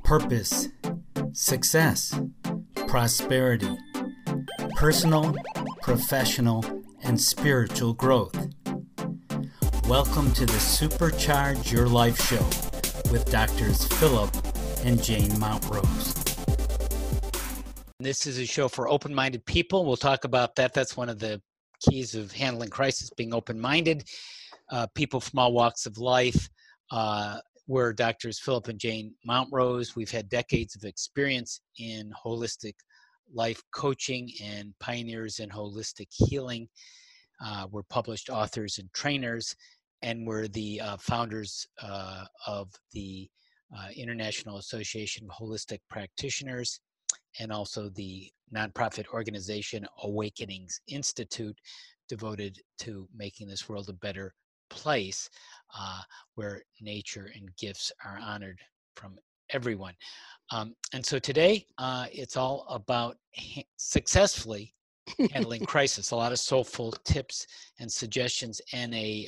purpose, success, prosperity, personal, professional, and spiritual growth. Welcome to the Supercharge Your Life Show with Drs. Philip and Jane Montrose. This is a show for open-minded people. We'll talk about that. That's one of the keys of handling crisis, being open-minded. People from all walks of life. We're Drs. Philip and Jane Montrose. We've had decades of experience in holistic life coaching and pioneers in holistic healing. We're published authors and trainers, and we're the founders of the International Association of Holistic Practitioners, and also the nonprofit organization Awakenings Institute, devoted to making this world a better place where nature and gifts are honored from everyone. And so today it's all about successfully handling crisis. A lot of soulful tips and suggestions, and a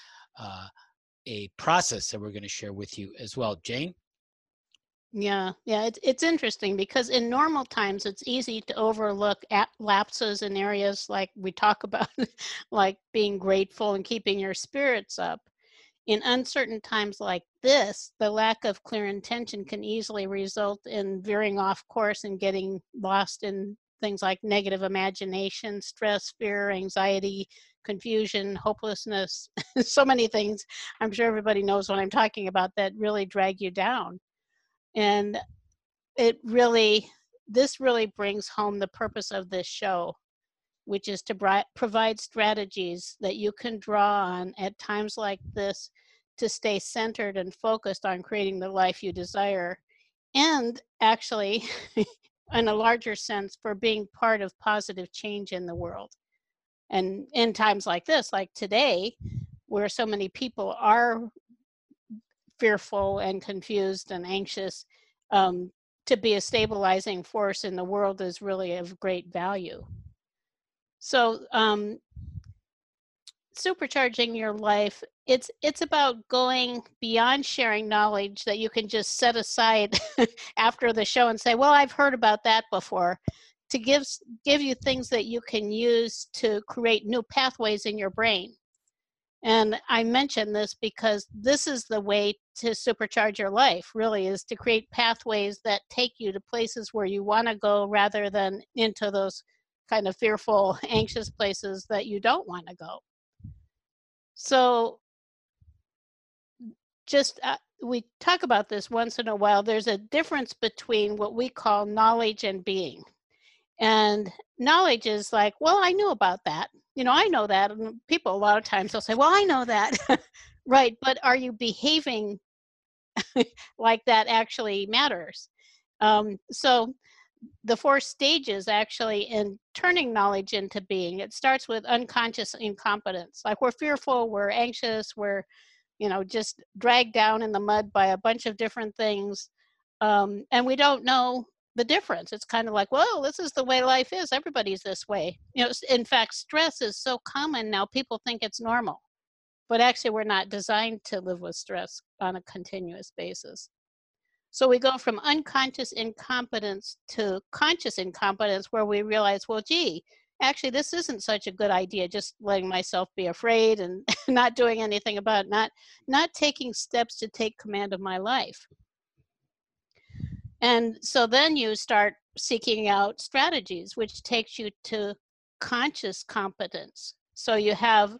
process that we're going to share with you as well. Jane? Yeah, it's interesting because in normal times it's easy to overlook lapses in areas like we talk about, like being grateful and keeping your spirits up. In uncertain times like this, the lack of clear intention can easily result in veering off course and getting lost in things like negative imagination, stress, fear, anxiety, confusion, hopelessness, so many things. I'm sure everybody knows what I'm talking about that really drag you down. And this really brings home the purpose of this show, which is to provide strategies that you can draw on at times like this to stay centered and focused on creating the life you desire, and actually, in a larger sense, for being part of positive change in the world. And in times like this, like today, where so many people are fearful and confused and anxious, to be a stabilizing force in the world is really of great value. So supercharging your life, it's about going beyond sharing knowledge that you can just set aside after the show and say, well, I've heard about that before, to give you things that you can use to create new pathways in your brain. And I mention this because this is the way to supercharge your life, really, is to create pathways that take you to places where you want to go rather than into those kind of fearful, anxious places that you don't want to go. So just we talk about this once in a while. There's a difference between what we call knowledge and being. And knowledge is like, well, I knew about that. I know that. And people a lot of times they'll say, well, I know that. Right. But are you behaving like that actually matters? So the 4 stages actually in turning knowledge into being, it starts with unconscious incompetence. Like we're fearful, we're anxious, we're, just dragged down in the mud by a bunch of different things. And we don't know the difference. It's kind of like, well, this is the way life is. Everybody's this way. In fact, stress is so common now, people think it's normal. But actually, we're not designed to live with stress on a continuous basis. So we go from unconscious incompetence to conscious incompetence, where we realize, well, gee, actually, this isn't such a good idea, just letting myself be afraid and not doing anything about it, not taking steps to take command of my life. And so then you start seeking out strategies, which takes you to conscious competence. So you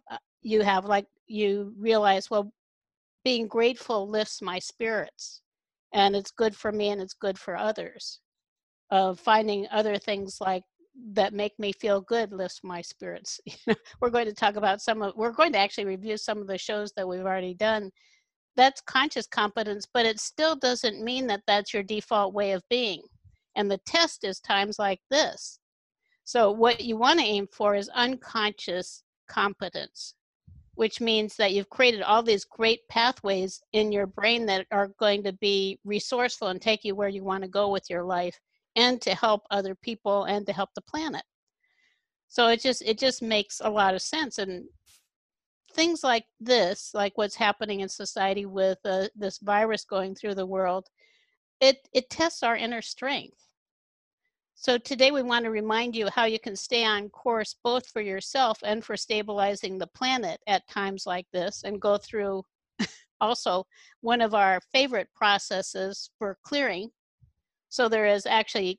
realize, well, being grateful lifts my spirits, and it's good for me and it's good for others. Finding other things like that make me feel good lifts my spirits. We're going to talk about we're going to actually review some of the shows that we've already done. That's conscious competence, but it still doesn't mean that that's your default way of being. And the test is times like this. So what you want to aim for is unconscious competence, which means that you've created all these great pathways in your brain that are going to be resourceful and take you where you want to go with your life, and to help other people and to help the planet. So it just makes a lot of sense. And things like this, like what's happening in society with this virus going through the world, it tests our inner strength. So today we want to remind you how you can stay on course both for yourself and for stabilizing the planet at times like this, and go through also one of our favorite processes for clearing. So there is actually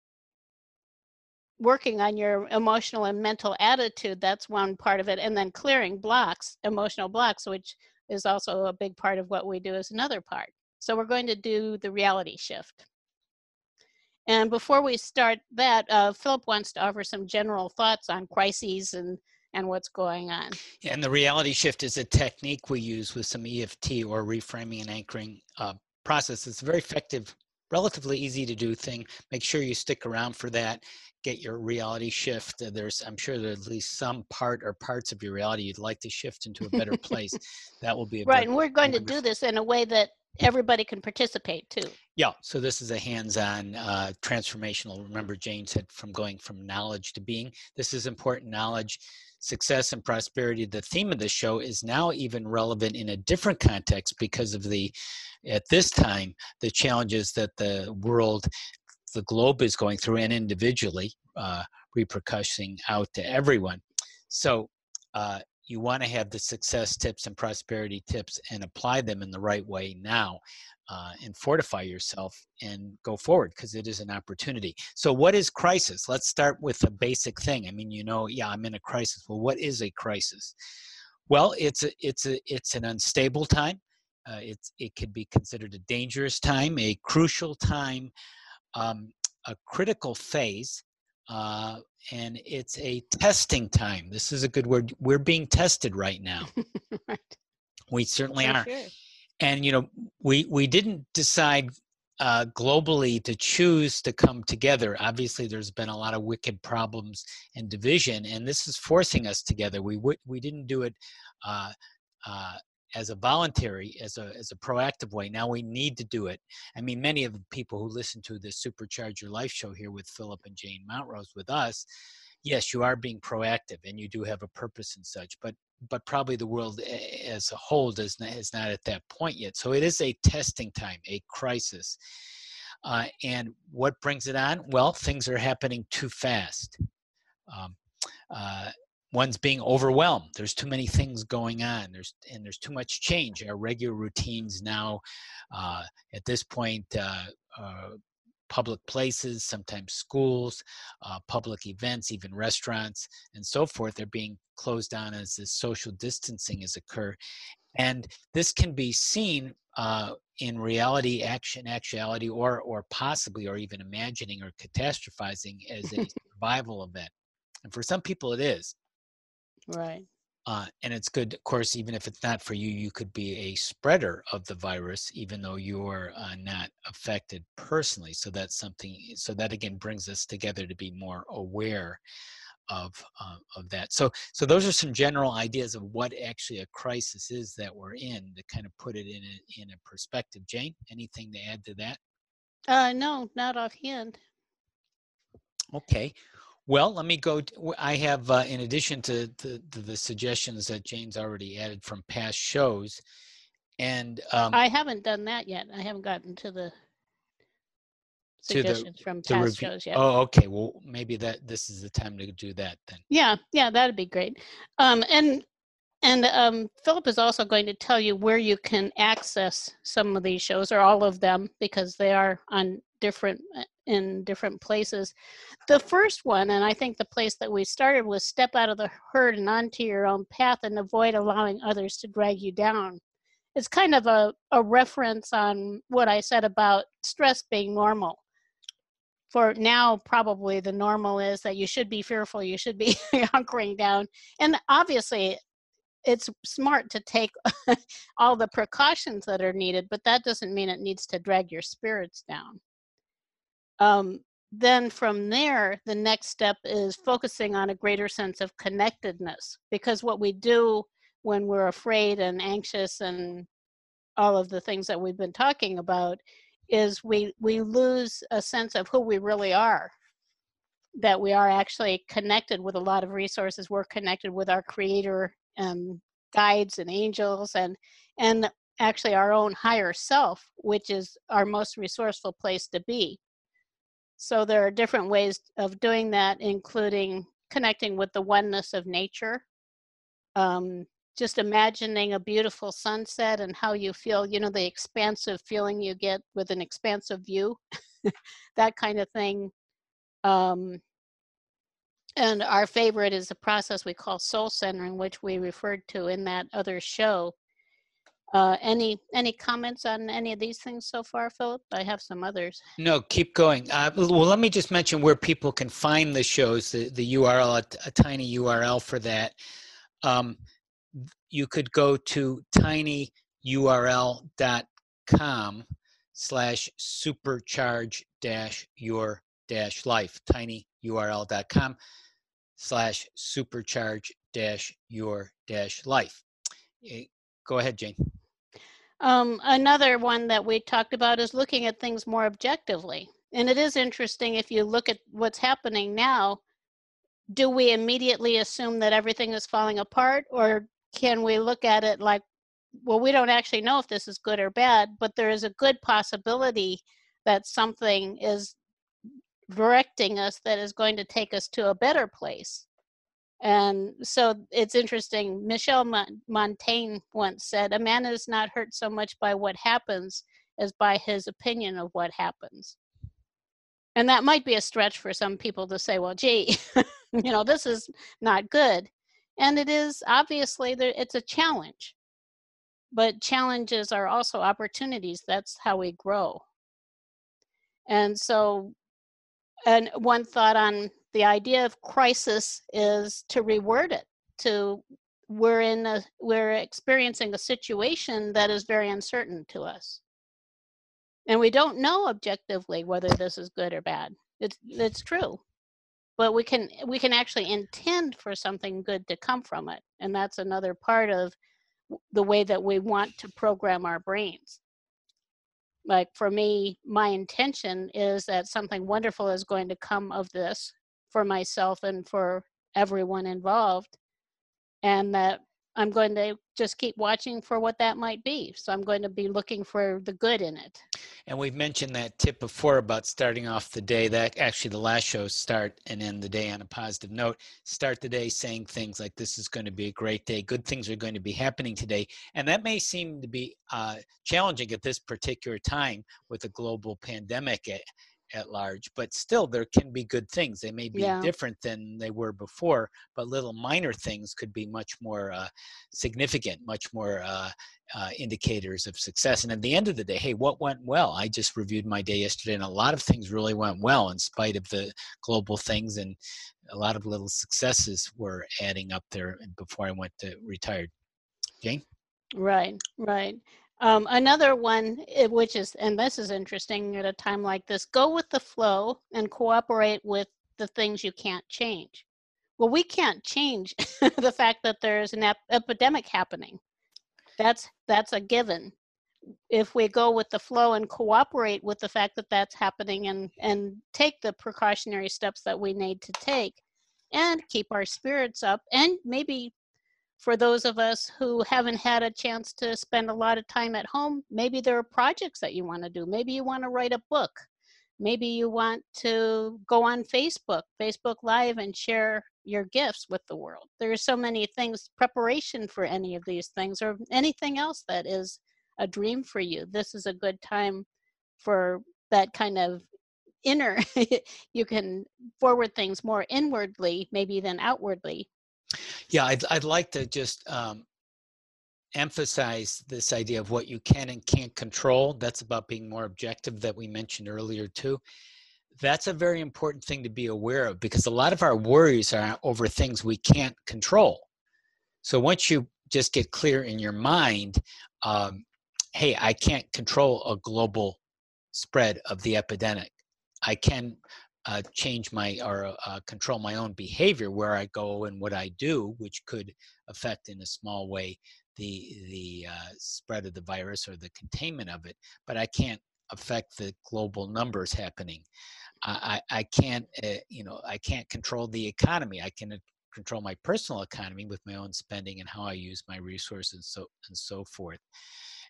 working on your emotional and mental attitude. That's one part of it. And then clearing blocks, emotional blocks, which is also a big part of what we do, is another part. So we're going to do the reality shift. And before we start that, Philip wants to offer some general thoughts on crises and what's going on. Yeah, and the reality shift is a technique we use with some EFT or reframing and anchoring process. It's a very effective, relatively easy to do thing. Make sure you stick around for that. Get your reality shift. I'm sure there's at least some part or parts of your reality you'd like to shift into a better place. That will be a right. And we're going to do this in a way that everybody can participate too. Yeah, so this is a hands-on transformational. Remember, Jane said from going from knowledge to being. This is important knowledge, success, and prosperity. The theme of the show is now even relevant in a different context because of at this time, the challenges that the world, the globe is going through, and individually repercussing out to everyone. So you want to have the success tips and prosperity tips and apply them in the right way now. And fortify yourself and go forward, because it is an opportunity. So what is crisis? Let's start with a basic thing. I mean, yeah, I'm in a crisis. Well, what is a crisis? Well, it's an unstable time. It could be considered a dangerous time, a crucial time, a critical phase, and it's a testing time. This is a good word. We're being tested right now. Right. We certainly For are. sure. And, we didn't decide globally to choose to come together. Obviously, there's been a lot of wicked problems and division, and this is forcing us together. We didn't do it as a voluntary, as a proactive way. Now we need to do it. I mean, many of the people who listen to this Supercharge Your Life show here with Philip and Jane Montrose with us, yes, you are being proactive and you do have a purpose and such, but probably the world as a whole is not at that point yet. So it is a testing time, a crisis. And what brings it on? Well, things are happening too fast. One's being overwhelmed. There's too many things going on. There's too much change. Our regular routines now, at this point, public places, sometimes schools, public events, even restaurants, and so forth are being closed down as this social distancing has occurred. And this can be seen in reality, actuality, or possibly, or even imagining or catastrophizing as a survival event. And for some people it is. Right. And it's good, of course, even if it's not for you, you could be a spreader of the virus, even though you're not affected personally. So that's something, so that again brings us together to be more aware of that. So those are some general ideas of what actually a crisis is that we're in, to kind of put it in a perspective. Jane, anything to add to that? No, not offhand. Okay. Well, let me go. I have, in addition to the suggestions that Jane's already added from past shows, and I haven't done that yet. I haven't gotten to the suggestions from past shows yet. Oh, okay. Well, maybe this is the time to do that then. Yeah, that'd be great. And Philip is also going to tell you where you can access some of these shows, or all of them, because they are in different places. The first one, and I think the place that we started, was step out of the herd and onto your own path and avoid allowing others to drag you down. It's kind of a reference on what I said about stress being normal. For now, probably the normal is that you should be fearful, you should be hunkering down. And obviously, it's smart to take all the precautions that are needed, but that doesn't mean it needs to drag your spirits down. Then from there, the next step is focusing on a greater sense of connectedness, because what we do when we're afraid and anxious and all of the things that we've been talking about is we lose a sense of who we really are, that we are actually connected with a lot of resources. We're connected with our Creator and guides and angels, and actually our own higher self, which is our most resourceful place to be. So there are different ways of doing that, including connecting with the oneness of nature. Just imagining a beautiful sunset and how you feel, the expansive feeling you get with an expansive view, that kind of thing. And our favorite is the process we call soul centering, which we referred to in that other show. Any comments on any of these things so far, Philip? I have some others. No, keep going. Well, let me just mention where people can find the shows, the URL, a tiny URL for that. You could go to tinyurl.com/supercharge-your-life, tinyurl.com/supercharge-your-life. Go ahead, Jane. Another one that we talked about is looking at things more objectively. And it is interesting, if you look at what's happening now, do we immediately assume that everything is falling apart, or can we look at it like, well, we don't actually know if this is good or bad, but there is a good possibility that something is directing us that is going to take us to a better place. And so it's interesting. Michel Montaigne once said, a man is not hurt so much by what happens as by his opinion of what happens. And that might be a stretch for some people to say, well, gee, this is not good. And it is, obviously, it's a challenge. But challenges are also opportunities. That's how we grow. And so, and one thought on the idea of crisis is to reword it to we're experiencing a situation that is very uncertain to us. And we don't know objectively whether this is good or bad. It's true. But we can actually intend for something good to come from it. And that's another part of the way that we want to program our brains. Like for me, my intention is that something wonderful is going to come of this for myself and for everyone involved. And that I'm going to just keep watching for what that might be. So I'm going to be looking for the good in it. And we've mentioned that tip before about starting off the day. That actually the last show, start and end the day on a positive note. Start the day saying things like, this is going to be a great day. Good things are going to be happening today. And that may seem to be challenging at this particular time with a global pandemic at large, but still there can be good things. They may be different than they were before, but little minor things could be much more significant, much more indicators of success. And at the end of the day, hey, what went well? I just reviewed my day yesterday, and a lot of things really went well in spite of the global things, and a lot of little successes were adding up there before I went to retired. Jane? Right. Another one, which is, and this is interesting at a time like this, go with the flow and cooperate with the things you can't change. Well, we can't change the fact that there's an epidemic happening. That's a given. If we go with the flow and cooperate with the fact that that's happening and take the precautionary steps that we need to take and keep our spirits up, and maybe for those of us who haven't had a chance to spend a lot of time at home, maybe there are projects that you want to do. Maybe you want to write a book. Maybe you want to go on Facebook Live, and share your gifts with the world. There are so many things, preparation for any of these things or anything else that is a dream for you. This is a good time for that kind of inner, you can forward things more inwardly maybe than outwardly. Yeah, I'd like to just emphasize this idea of what you can and can't control. That's about being more objective that we mentioned earlier too. That's a very important thing to be aware of, because a lot of our worries are over things we can't control. So once you just get clear in your mind, hey, I can't control a global spread of the epidemic. I can change control my own behavior, where I go and what I do, which could affect in a small way the spread of the virus or the containment of it, but I can't affect the global numbers happening. I can't, I can't control the economy. I can control my personal economy with my own spending and how I use my resources and so forth.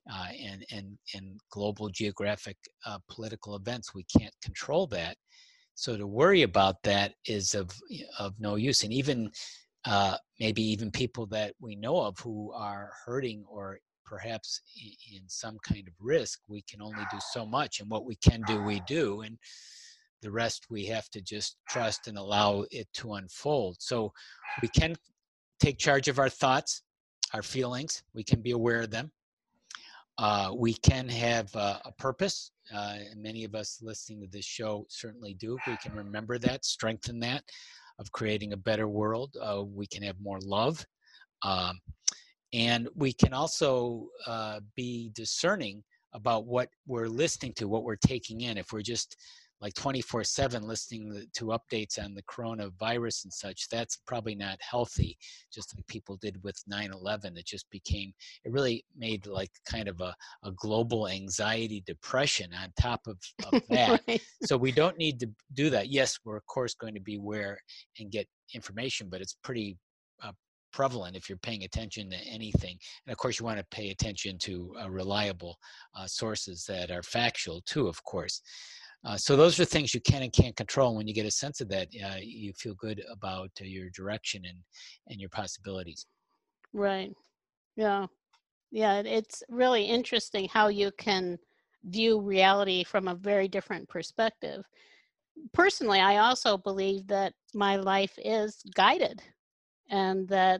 and global geographic political events. We can't control that. So to worry about that is of no use. And even maybe even people that we know of who are hurting or perhaps in some kind of risk, we can only do so much. And what we can do, we do. And the rest we have to just trust and allow it to unfold. So we can take charge of our thoughts, our feelings. We can be aware of them. We can have a purpose. And many of us listening to this show certainly do. We can remember that, strengthen that, of creating a better world. We can have more love. And we can also be discerning about what we're listening to, what we're taking in. If we're just like 24/7 listening to updates on the coronavirus and such, that's probably not healthy, just like people did with 9/11. It just became, it really made like kind of a global anxiety depression on top of that. Right. So we don't need to do that. Yes, we're of course going to be aware and get information, but it's pretty prevalent if you're paying attention to anything. And of course, you want to pay attention to reliable sources that are factual too, of course. So those are things you can and can't control. And when you get a sense of that, you feel good about your direction and your possibilities. Right. Yeah. Yeah. It's really interesting how you can view reality from a very different perspective. Personally, I also believe that my life is guided, and that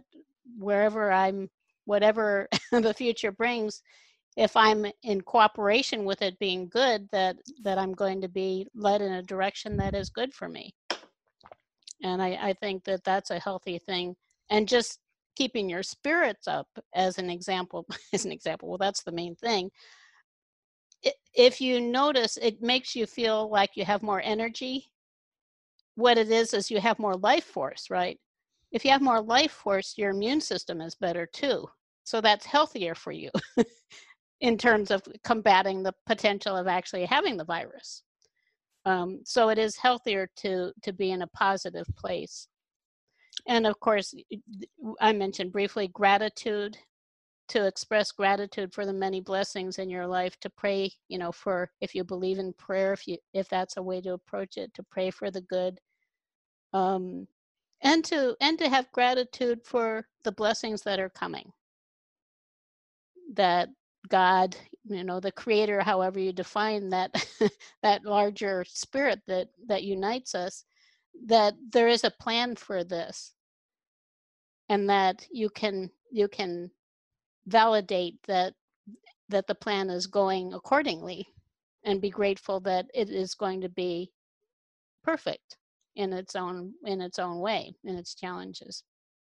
whatever the future brings, if I'm in cooperation with it being good, that I'm going to be led in a direction that is good for me. And I think that that's a healthy thing. And just keeping your spirits up as an example, well, that's the main thing. If you notice, it makes you feel like you have more energy. What it is you have more life force, right? If you have more life force, your immune system is better too. So that's healthier for you in terms of combating the potential of actually having the virus. So it is healthier to be in a positive place. And of course, I mentioned briefly gratitude, to express gratitude for the many blessings in your life, to pray, for, if you believe in prayer, if that's a way to approach it, to pray for the good. And to have gratitude for the blessings that are coming, that God, the creator, however you define that, that larger spirit that unites us, that there is a plan for this, and that you can validate that the plan is going accordingly, and be grateful that it is going to be perfect in its own way, in its challenges.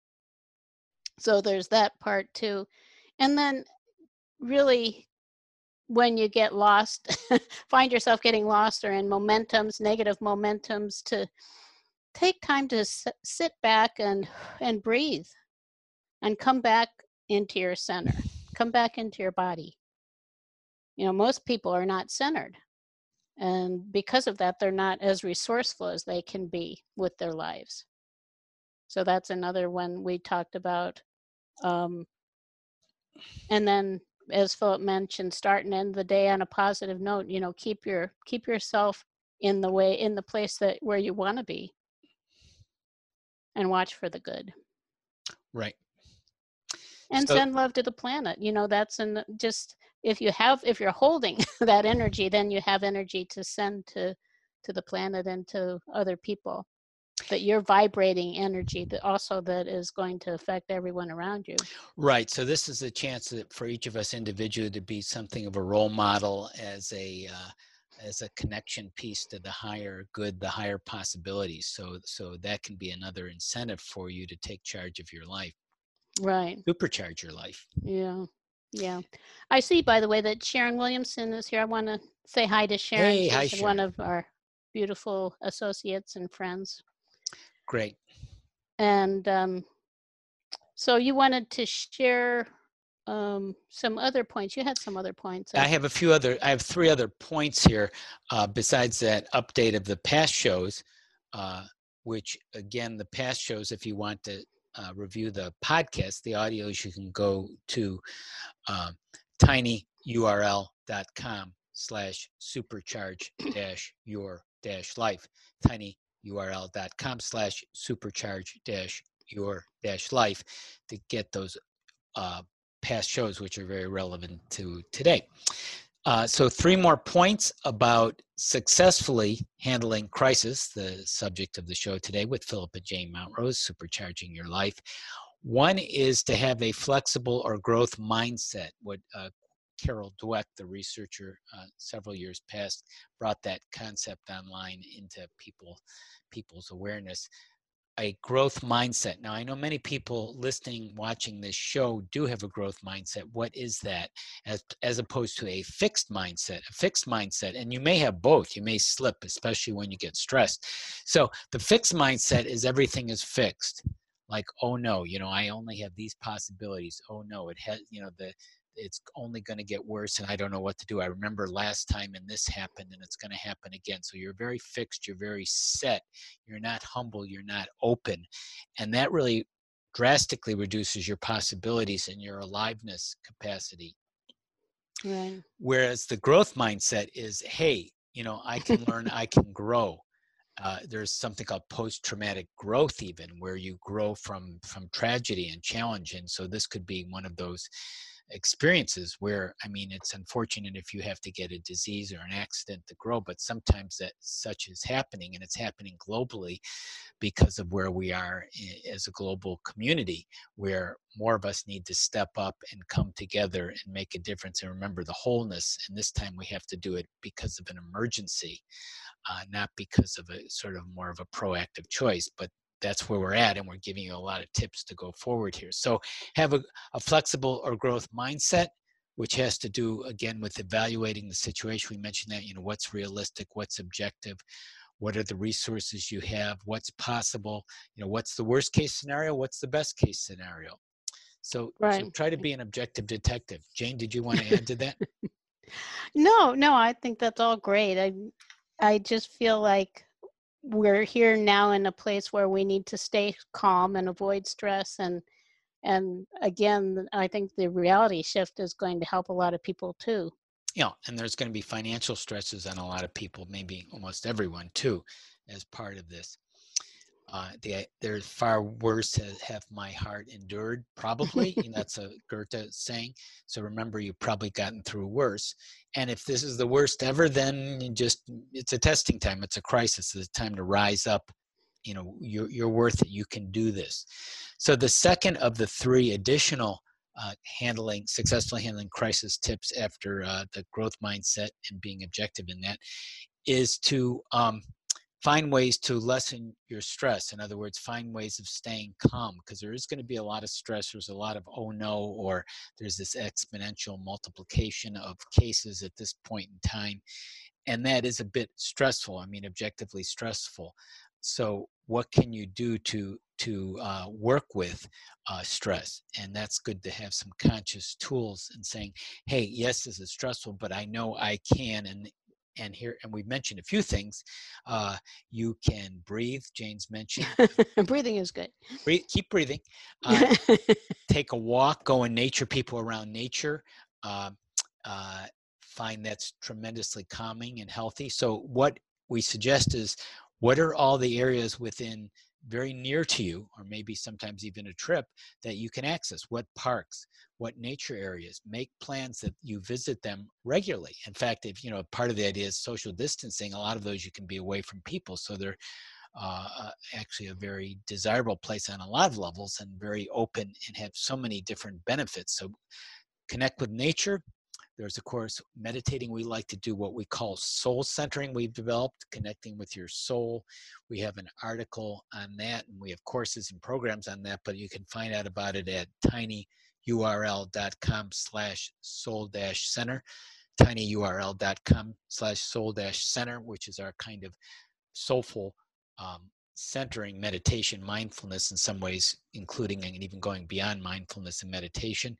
So there's that part too. And then really, when you get lost, find yourself getting lost or in negative momentums, to take time to sit back and breathe, and come back into your center, come back into your body. Most people are not centered. And because of that, they're not as resourceful as they can be with their lives. So that's another one we talked about. And then, as Philip mentioned, start and end the day on a positive note. Keep yourself in the place where you want to be, and watch for the good. Right. And send love to the planet. That's just, if you're holding that energy, then you have energy to send to the planet and to other people. That you're vibrating energy that is going to affect everyone around you. Right. So this is a chance for each of us individually to be something of a role model, as a connection piece to the higher good, the higher possibilities. So that can be another incentive for you to take charge of your life. Right. Supercharge your life. Yeah. Yeah. I see, by the way, that Sharon Williamson is here. I want to say hi to Sharon. Hey, hi, She's Sharon. one of our beautiful associates and friends. Great. And so you wanted to share some other points. You had some other points. I have 3 other points here, besides that update of the past shows, which again, the past shows, if you want to review the podcast, the audios, you can go to tinyurl.com/supercharge-your-life. tinyurl.com/supercharge-your-life to get those past shows, which are very relevant to today. So 3 more points about successfully handling crisis, the subject of the show today with Philip and Jane Montrose, Supercharging Your Life. One is to have a flexible or growth mindset. What Carol Dweck, the researcher, several years past, brought that concept online into people's awareness. A growth mindset. Now, I know many people listening, watching this show do have a growth mindset. What is that? As opposed to a fixed mindset. A fixed mindset, and you may have both. You may slip, especially when you get stressed. So the fixed mindset is everything is fixed. Like, oh no, I only have these possibilities. Oh no, it has, it's only going to get worse and I don't know what to do. I remember last time and this happened and it's going to happen again. So you're very fixed, you're very set, you're not humble, you're not open. And that really drastically reduces your possibilities and your aliveness capacity. Right. Whereas the growth mindset is, hey, I can learn, I can grow. There's something called post-traumatic growth even, where you grow from tragedy and challenge. And so this could be one of those experiences where, it's unfortunate if you have to get a disease or an accident to grow, but sometimes that such is happening, and it's happening globally because of where we are as a global community, where more of us need to step up and come together and make a difference and remember the wholeness. And this time we have to do it because of an emergency, not because of a sort of more of a proactive choice, but that's where we're at, and we're giving you a lot of tips to go forward here. So have a flexible or growth mindset, which has to do, again, with evaluating the situation. We mentioned that, what's realistic, what's objective, what are the resources you have, what's possible, what's the worst case scenario, what's the best case scenario. So, Right. So try to be an objective detective. Jane, did you want to add to that? No, I think that's all great. I just feel like we're here now in a place where we need to stay calm and avoid stress. And again, I think the reality shift is going to help a lot of people too. Yeah, and there's going to be financial stresses on a lot of people, maybe almost everyone too, as part of this. There's far worse have my heart endured, probably. That's a Goethe saying. So remember, you've probably gotten through worse. And if this is the worst ever, then it's a testing time. It's a crisis. It's a time to rise up. You're worth it. You can do this. So the second of the 3 additional successfully handling crisis tips after the growth mindset and being objective in that is to find ways to lessen your stress. In other words, find ways of staying calm, because there is going to be a lot of stress. There's a lot of, oh no, or there's this exponential multiplication of cases at this point in time. And that is a bit stressful. Objectively stressful. So what can you do to work with stress? And that's good to have some conscious tools and saying, hey, yes, this is stressful, but I know I can. And we've mentioned a few things. You can breathe. Jane's mentioned. Breathing is good. Keep breathing. Take a walk. Go in nature. People around nature. Find that's tremendously calming and healthy. So what we suggest is, what are all the areas within very near to you, or maybe sometimes even a trip, that you can access? What parks, what nature areas? Make plans that you visit them regularly. In fact, if part of the idea is social distancing, a lot of those you can be away from people, so they're actually a very desirable place on a lot of levels, and very open and have so many different benefits. So connect with nature. There's, of course, meditating. We like to do what we call soul centering. We've developed connecting with your soul. We have an article on that, and we have courses and programs on that, but you can find out about it at tinyurl.com/soul-center, tinyurl.com/soul-center, which is our kind of soulful centering meditation, mindfulness in some ways, including and even going beyond mindfulness and meditation.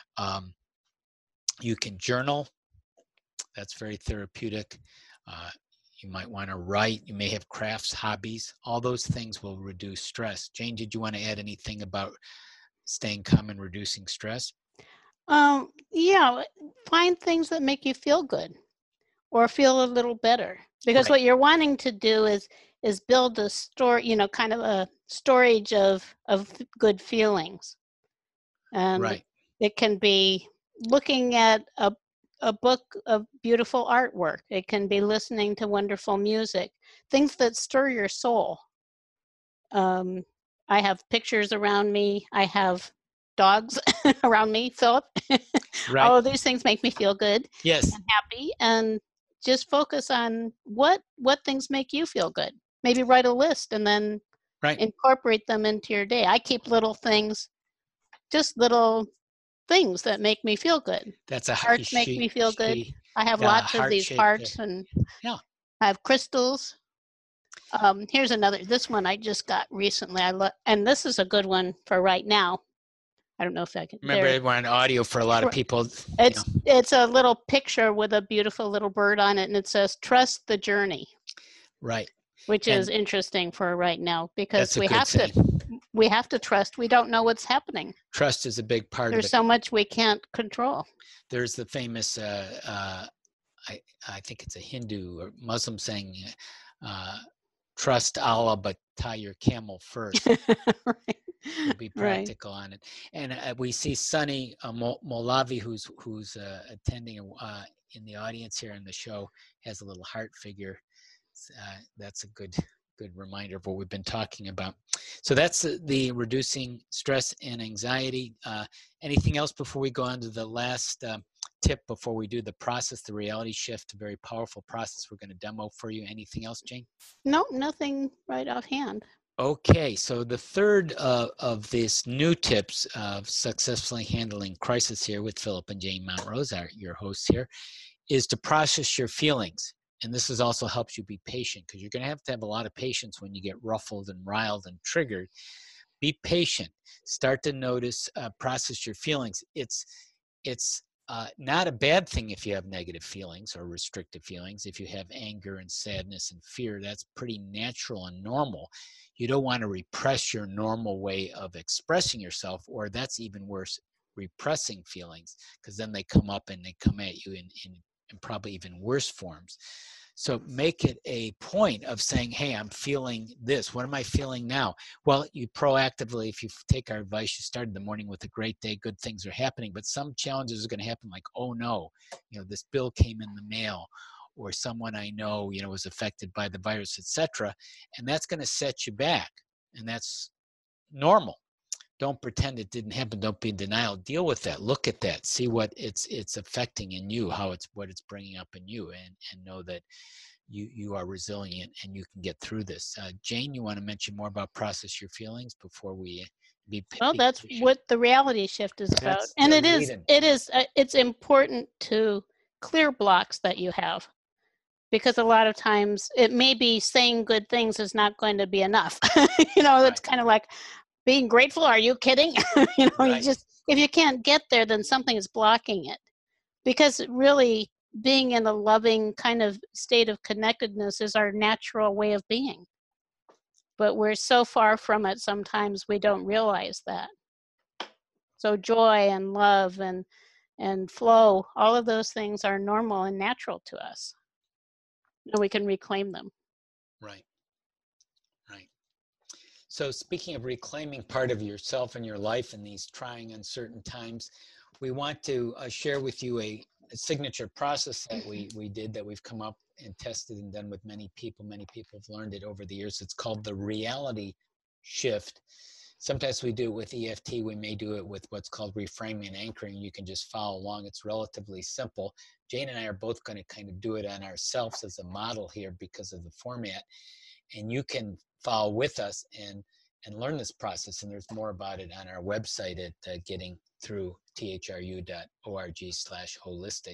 You can journal. That's very therapeutic. You might want to write. You may have crafts, hobbies. All those things will reduce stress. Jane, did you want to add anything about staying calm and reducing stress? Yeah, find things that make you feel good or feel a little better. Because Right. what you're wanting to do is build a store, kind of a storage of good feelings. And Right. it can be looking at a book of beautiful artwork. It can be listening to wonderful music, things that stir your soul. I have pictures around me. I have dogs around me, Philip. Right. All of these things make me feel good Yes. and happy. And just focus on what things make you feel good. Maybe write a list and then Right. incorporate them into your day. I keep little things, just little things that make me feel good. That's a Hearts make me feel good. I have yeah, lots of heart these shape there. hearts, and Yeah. I have crystals. Here's another. This one I just got recently. And this is a good one for right now. I don't know if I can. Remember, we're on audio for a lot of people. It's a little picture with a beautiful little bird on it, and it says "Trust the journey." Right. Which is interesting for right now, because we have to trust. We don't know what's happening. Trust is a big part of it. There's so much we can't control. There's the famous, I think it's a Hindu or Muslim saying, trust Allah, but tie your camel first. Right. Be practical on it. And we see Sunny Molavi, who's attending in the audience here in the show, has a little heart figure. That's a good reminder of what we've been talking about. So that's the reducing stress and anxiety. Anything else before we go on to the last tip before we do the process, the reality shift, a very powerful process we're going to demo for you? Anything else, Jane? No, nothing right offhand. Okay, so the third of these new tips of successfully handling crisis here with Philip and Jane Montrose, your hosts here, is to process your feelings. And this is also helps you be patient, because you're going to have a lot of patience when you get ruffled and riled and triggered. Be patient. Start to notice, process your feelings. It's not a bad thing if you have negative feelings or restrictive feelings. If you have anger and sadness and fear, that's pretty natural and normal. You don't want to repress your normal way of expressing yourself, or that's even worse, repressing feelings, because then they come up and they come at you in probably even worse forms. So make it a point of saying, hey, I'm feeling this. What am I feeling now? Well, you proactively, if you take our advice, you started the morning with a great day, good things are happening, but some challenges are going to happen, like, oh no, this bill came in the mail, or someone I know, was affected by the virus, etc. And that's going to set you back. And that's normal. Don't pretend it didn't happen. Don't be in denial. Deal with that. Look at that. See what it's affecting in you, what it's bringing up in you, and know that you are resilient and you can get through this. Jane, you want to mention more about process your feelings before we be? Well, that's what the reality shift is about, and it's important to clear blocks that you have, because a lot of times it may be saying good things is not going to be enough. It's kind of like being grateful. Are you kidding? You just, if you can't get there, then something is blocking it. Because really, being in a loving kind of state of connectedness is our natural way of being. But we're so far from it, sometimes we don't realize that. So joy and love and flow, all of those things are normal and natural to us. And we can reclaim them. Right. So speaking of reclaiming part of yourself and your life in these trying, uncertain times, we want to share with you a signature process that we did, that we've come up and tested and done with many people. Many people have learned it over the years. It's called the reality shift. Sometimes we do it with EFT. We may do it with what's called reframing and anchoring. You can just follow along. It's relatively simple. Jane and I are both going to kind of do it on ourselves as a model here because of the format. And you can follow with us and learn this process. And there's more about it on our website at gettingthru.org/holistic,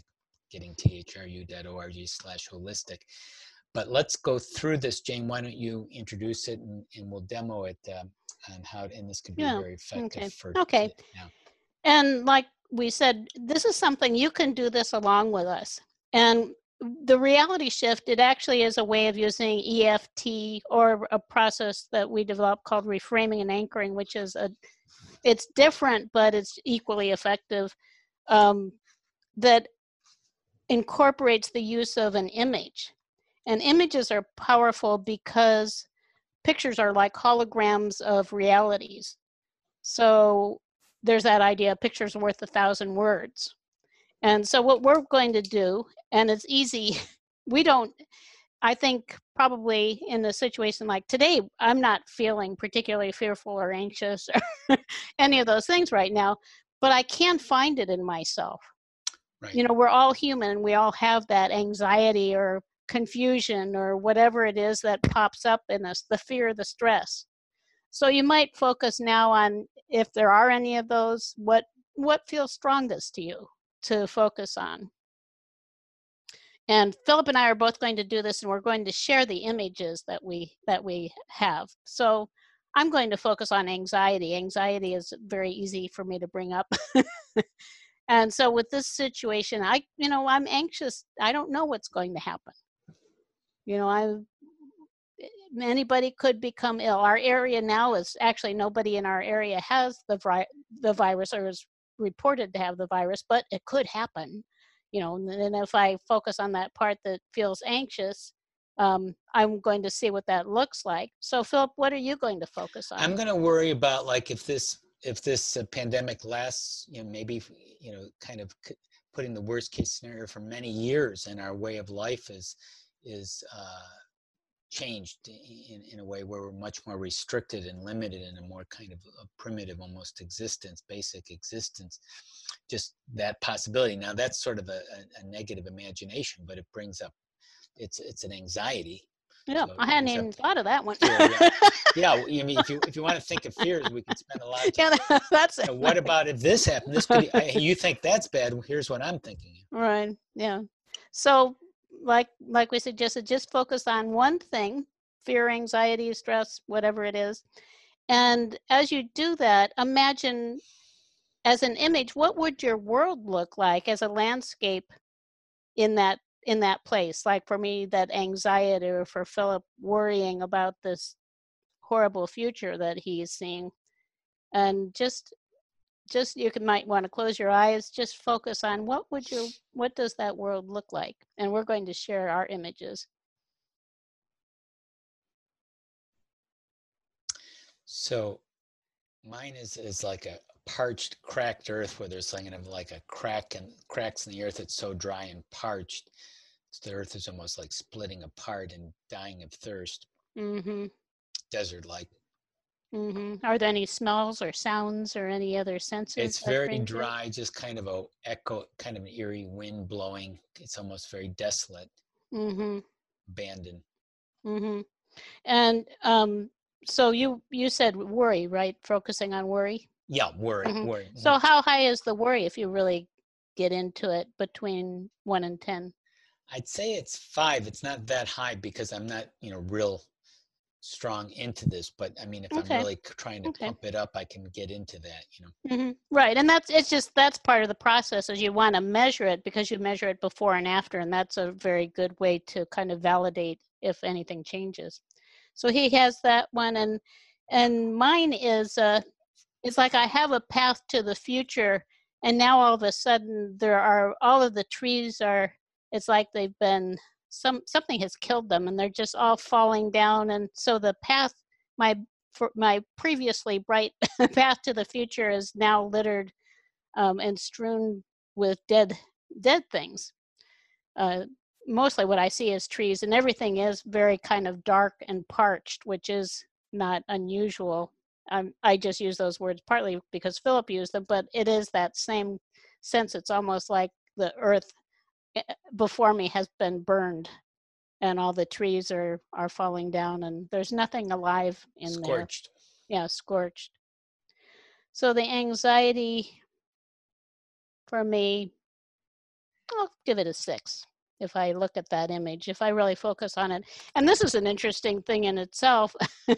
gettingthru.org/holistic. But let's go through this. Jane, why don't you introduce it, and we'll demo it on how, and this could be very effective for okay. Now. And like we said, this is something you can do this along with us. And the reality shift, it actually is a way of using EFT, or a process that we developed called reframing and anchoring, which is it's different, but it's equally effective. that incorporates the use of an image. And images are powerful because pictures are like holograms of realities. So there's that idea, pictures are worth 1,000 words. And so what we're going to do, and it's easy, I think probably in a situation like today, I'm not feeling particularly fearful or anxious or any of those things right now, but I can find it in myself. Right. You know, we're all human and we all have that anxiety or confusion or whatever it is that pops up in us, the fear, the stress. So you might focus now on, if there are any of those, what feels strongest to you to focus on. And Philip and I are both going to do this, and we're going to share the images that we have. So I'm going to focus on anxiety. Anxiety is very easy for me to bring up. And so with this situation, I'm anxious. I don't know what's going to happen. You know, anybody could become ill. Our area now is actually, nobody in our area has the virus or is reported to have the virus, but it could happen. You know, and then if I focus on that part that feels anxious, I'm going to see what that looks like. So Philip, what are you going to focus on? I'm going to worry about, like, if this pandemic lasts, maybe, kind of putting the worst case scenario for many years, and our way of life is changed in a way where we're much more restricted and limited in a more kind of a primitive, almost basic existence. Just that possibility. Now that's sort of a negative imagination, but it brings up, it's an anxiety. Yeah, so I hadn't even thought of that one. Fear, yeah. I mean, if you want to think of fears, we can spend a lot of time. Yeah, that's it. What about if this happened? This could. You think that's bad? Well, here's what I'm thinking. Right. Yeah. So, like we suggested, just focus on one thing: fear, anxiety, stress, whatever it is. And as you do that, imagine as an image, what would your world look like as a landscape in that place? Like for me, that anxiety, or for Philip, worrying about this horrible future that he's seeing. And just might want to close your eyes, just focus on what does that world look like? And we're going to share our images. So mine is like a parched, cracked earth, where there's kind of like a cracks in the earth. It's so dry and parched. So the earth is almost like splitting apart and dying of thirst. Mm-hmm. Desert-like. Mm-hmm. Are there any smells or sounds or any other senses? It's very dry, just kind of a echo, kind of an eerie wind blowing. It's almost very desolate. Mm-hmm. Abandoned. Mm-hmm. And so you said worry, right? Focusing on worry? Yeah, worry. Mm-hmm. Worry. So how high is the worry if you really get into it, between 1 and 10? I'd say it's 5. It's not that high because I'm not, real strong into this. But I mean, if I'm really trying to pump it up, I can get into that, Mm-hmm. Right. And that's part of the process, is you want to measure it, because you measure it before and after. And that's a very good way to kind of validate if anything changes. So he has that one. And mine is, it's like I have a path to the future, and now all of a sudden all of the trees are, it's like they've been, something has killed them, and they're just all falling down. And so the path, my previously bright path to the future, is now littered and strewn with dead things. Mostly what I see is trees, and everything is very kind of dark and parched, which is not unusual. I just use those words partly because Philip used them, but it is that same sense. It's almost like the earth before me has been burned, and all the trees are falling down, and there's nothing alive in there. Scorched. Yeah, scorched. So the anxiety for me, I'll give it a 6 if I look at that image, if I really focus on it. And this is an interesting thing in itself.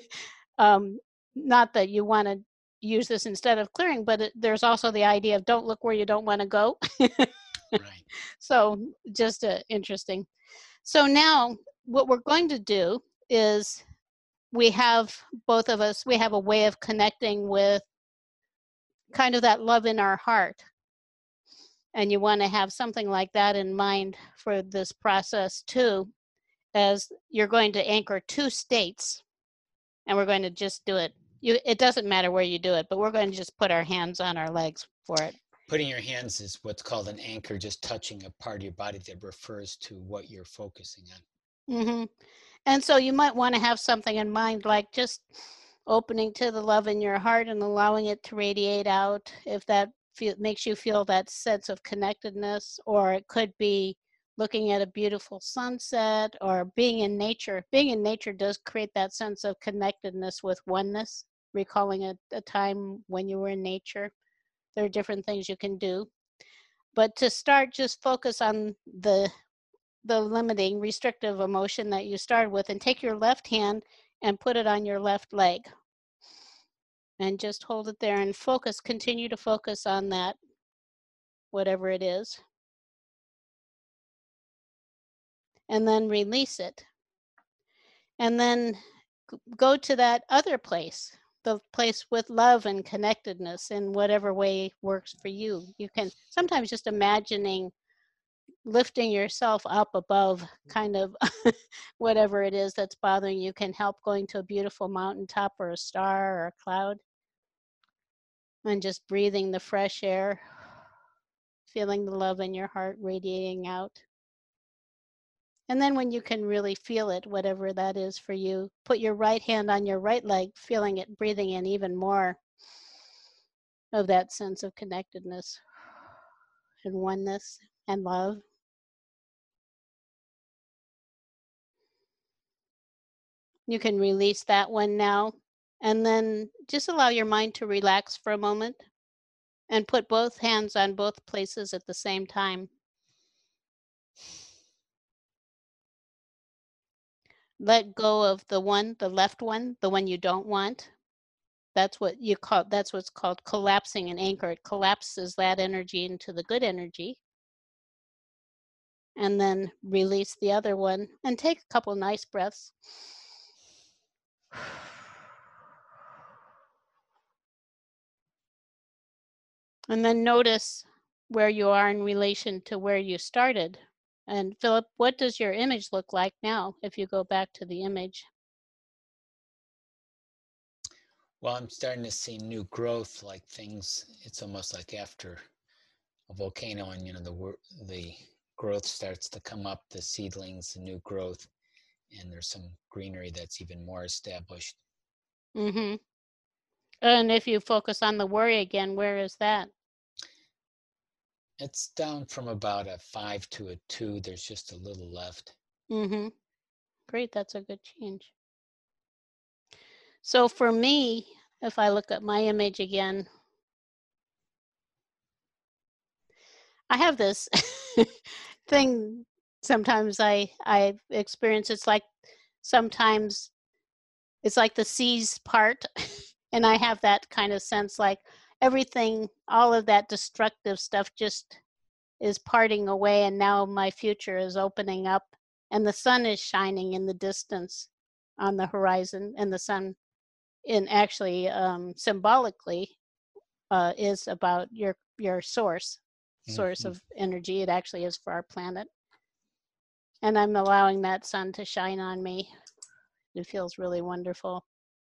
Not that you want to use this instead of clearing, but there's also the idea of don't look where you don't want to go. Right. So just interesting. So now what we're going to do is, both of us, we have a way of connecting with kind of that love in our heart. And you want to have something like that in mind for this process too, as you're going to anchor 2 states, and we're going to just do it. It doesn't matter where you do it, but we're going to just put our hands on our legs for it. Putting your hands is what's called an anchor, just touching a part of your body that refers to what you're focusing on. Mm-hmm. And so you might want to have something in mind, like just opening to the love in your heart and allowing it to radiate out, if that makes you feel that sense of connectedness. Or it could be looking at a beautiful sunset, or being in nature. Being in nature does create that sense of connectedness with oneness, recalling a time when you were in nature. There are different things you can do. But to start, just focus on the limiting, restrictive emotion that you started with, and take your left hand and put it on your left leg. And just hold it there and focus, continue to focus on that, whatever it is. And then release it. And then go to that other place, the place with love and connectedness in whatever way works for you. You can sometimes just imagining lifting yourself up above kind of whatever it is that's bothering you can help, going to a beautiful mountaintop or a star or a cloud, and just breathing the fresh air, feeling the love in your heart radiating out. And then when you can really feel it, whatever that is for you, put your right hand on your right leg, feeling it, breathing in even more of that sense of connectedness and oneness and love. You can release that one now, and then just allow your mind to relax for a moment and put both hands on both places at the same time. Let go of the left one, the one you don't want. That's what's called collapsing an anchor. It collapses that energy into the good energy. And then release the other one and take a couple nice breaths. And then notice where you are in relation to where you started. And Philip, what does your image look like now if you go back to the image? Well, I'm starting to see new growth, like things, it's almost like after a volcano, and the growth starts to come up, the seedlings, the new growth, and there's some greenery that's even more established. Mm-hmm. And if you focus on the worry again, where is that? It's down from about a 5 to a 2. There's just a little left. Mm-hmm. Great, that's a good change. So for me, if I look at my image again, I have this thing sometimes I experience. It's like sometimes it's like the seas part, and I have that kind of sense, like everything, all of that destructive stuff just is parting away, and now my future is opening up, and the sun is shining in the distance on the horizon, and the sun in actually symbolically is about your source of energy. It actually is for our planet, and I'm allowing that sun to shine on me. It feels really wonderful.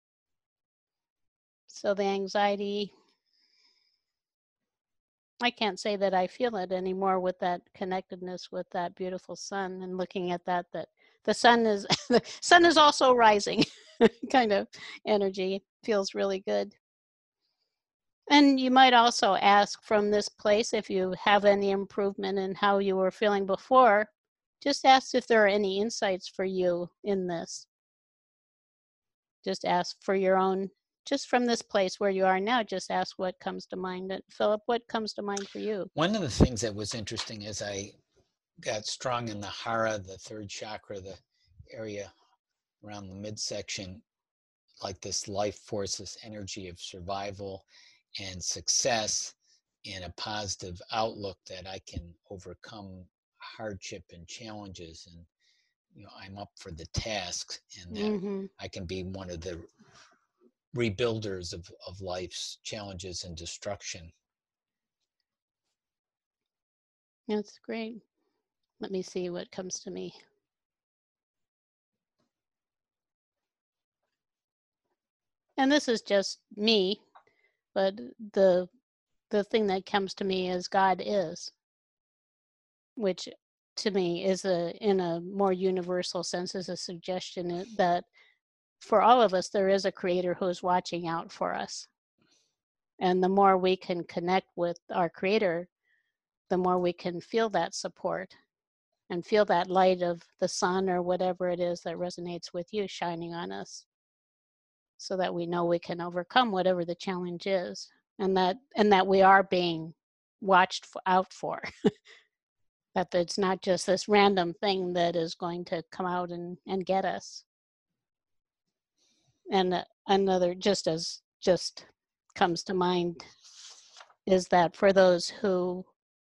So the anxiety, I can't say that I feel it anymore with that connectedness with that beautiful sun, and looking at that the sun is the sun is also rising kind of energy. Feels really good. And you might also ask from this place, if you have any improvement in how you were feeling before, just ask if there are any insights for you in this. Just ask for your own, just from this place where you are now, just ask what comes to mind. And Philip, what comes to mind for you? One of the things that was interesting as I got strong in the hara, the third chakra, the area around the midsection, like this life force, this energy of survival and success, and a positive outlook that I can overcome hardship and challenges, and I'm up for the tasks, and that I can be one of the rebuilders of life's challenges and destruction. That's great. Let me see what comes to me. And this is just me, but the thing that comes to me is God is, which to me is in a more universal sense is a suggestion that for all of us there is a creator who is watching out for us. And the more we can connect with our creator, the more we can feel that support and feel that light of the sun or whatever it is that resonates with you shining on us, so that we know we can overcome whatever the challenge is, and that we are being watched out for. That it's not just this random thing that is going to come out and get us. And another just comes to mind is that for those who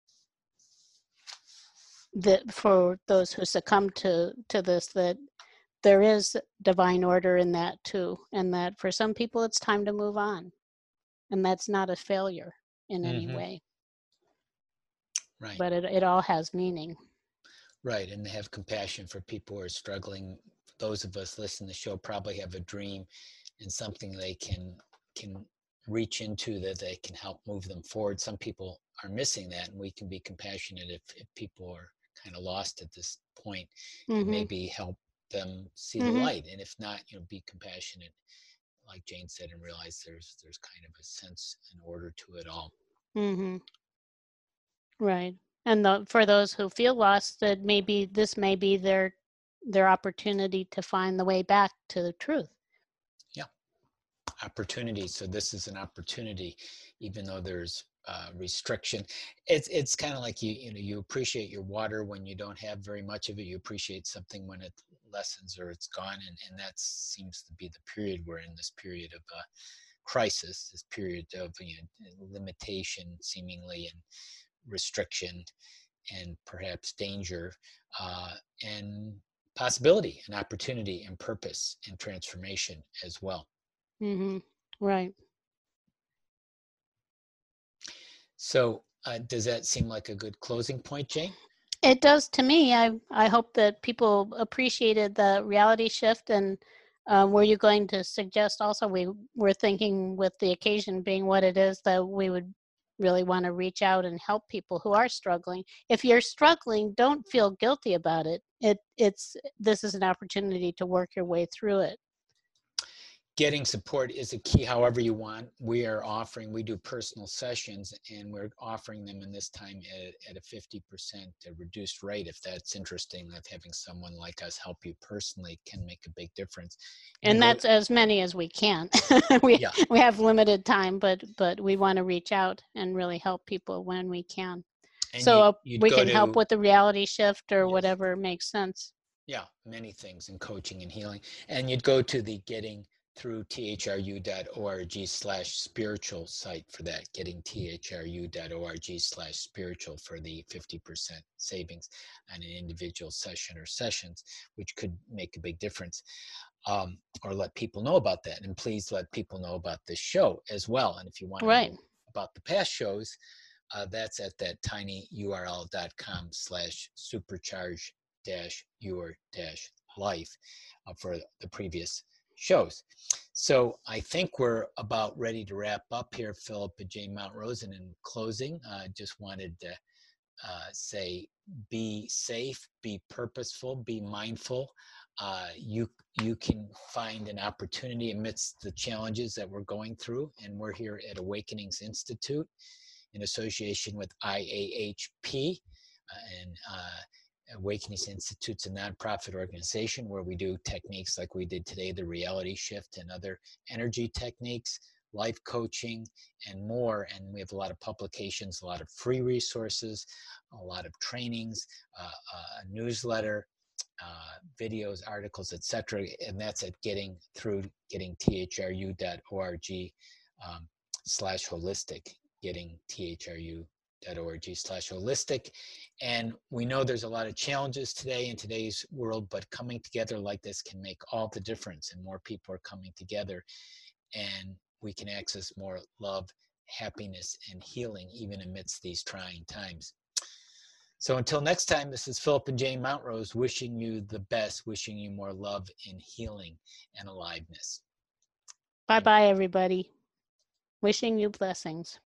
succumb to this, that there is divine order in that too, and that for some people it's time to move on, and that's not a failure in any way. Right. But it all has meaning. Right, and have compassion for people who are struggling. Those of us listening to the show probably have a dream and something they can reach into that they can help move them forward. Some people are missing that, and we can be compassionate if people are kind of lost at this point, and maybe help them see the light. And if not, be compassionate, like Jane said, and realize there's kind of a sense and order to it all. Right. And for those who feel lost, that maybe this may be their opportunity to find the way back to the truth. Yeah, opportunity. So this is an opportunity, even though there's restriction. It's kind of like you appreciate your water when you don't have very much of it. You appreciate something when it lessens or it's gone, and that seems to be the period we're in. This period of crisis, this period of limitation, seemingly, and restriction, and perhaps danger, and possibility and opportunity and purpose and transformation as well. Right. So does that seem like a good closing point, Jane? It does to me. I hope that people appreciated the reality shift. And were you going to suggest also, we were thinking with the occasion being what it is, that we would really want to reach out and help people who are struggling. If you're struggling, don't feel guilty about it. This is an opportunity to work your way through it. Getting support is a key, however you want. We do personal sessions, and we're offering them in this time at a 50% reduced rate. If that's interesting, that having someone like us help you personally can make a big difference. And that's as many as we can. We have limited time, but we want to reach out and really help people when we can. And so we can help with the reality shift or whatever makes sense. Yeah, many things in coaching and healing. And you'd go to the Getting Through thru.org/spiritual site for that, gettingthru.org/spiritual for the 50% savings on an individual session or sessions, which could make a big difference. Or let people know about that. And please let people know about this show as well. And if you want to know about the past shows, that's at that tinyurl.com/supercharge-your-life for the previous shows. So I think we're about ready to wrap up here, Philip and Jane Montrose. And in closing, I just wanted to say, be safe, be purposeful, be mindful. You can find an opportunity amidst the challenges that we're going through. And we're here at Awakenings Institute in association with IAHP, and Awakenings Institute's a nonprofit organization where we do techniques like we did today, the reality shift and other energy techniques, life coaching, and more. And we have a lot of publications, a lot of free resources, a lot of trainings, a newsletter, videos, articles, etc. And that's at gettingthru.org/holistic, gettingthru.org/holistic. And we know there's a lot of challenges today in today's world, but coming together like this can make all the difference, and more people are coming together, and we can access more love, happiness, and healing even amidst these trying times. So until next time, this is Philip and Jane Montrose wishing you the best, wishing you more love and healing and aliveness. Bye-bye, everybody. Wishing you blessings.